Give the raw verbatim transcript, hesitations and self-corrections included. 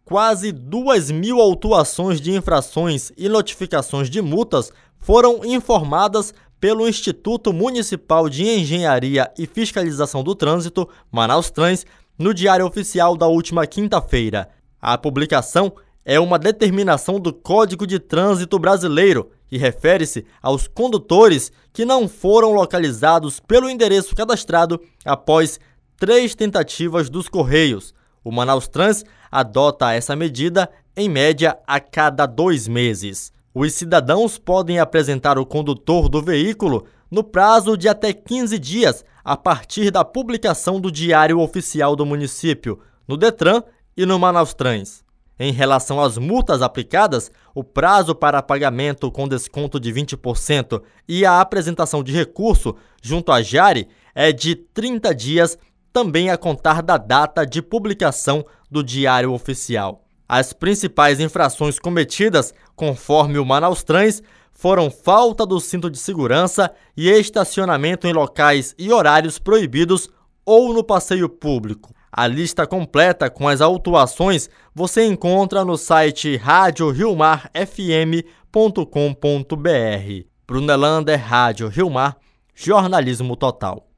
quase duas mil autuações de infrações e notificações de multas foram informadas pelo Instituto Municipal de Engenharia e Fiscalização do Trânsito, Manaus-Trans, no Diário Oficial da última quinta-feira. A publicação é uma determinação do Código de Trânsito Brasileiro e refere-se aos condutores que não foram localizados pelo endereço cadastrado após três tentativas dos Correios. O Manaus-Trans adota essa medida, em média, a cada dois meses. Os cidadãos podem apresentar o condutor do veículo no prazo de até quinze dias a partir da publicação do Diário Oficial do município, no Detran e no Manaus-Trans. Em relação às multas aplicadas, o prazo para pagamento com desconto de vinte por cento e a apresentação de recurso junto à Jari é de trinta dias, também a contar da data de publicação do Diário Oficial. As principais infrações cometidas, conforme o Manaus-Trans, foram falta do cinto de segurança e estacionamento em locais e horários proibidos ou no passeio público. A lista completa com as autuações você encontra no site rádio rio mar f m ponto com ponto b r. Brunelander, Rádio Rio Mar, Jornalismo Total.